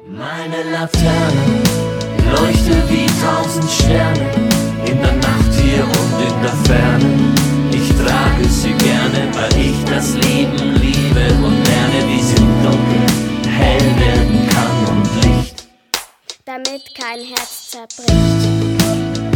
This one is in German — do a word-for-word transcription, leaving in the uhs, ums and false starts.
Meine Laterne leuchtet wie tausend Sterne, in der Nacht hier und in der Ferne. Ich trage sie gerne, weil ich das Leben liebe und lerne, wie sie im Dunkeln hell werden kann und Licht, damit kein Herz zerbricht.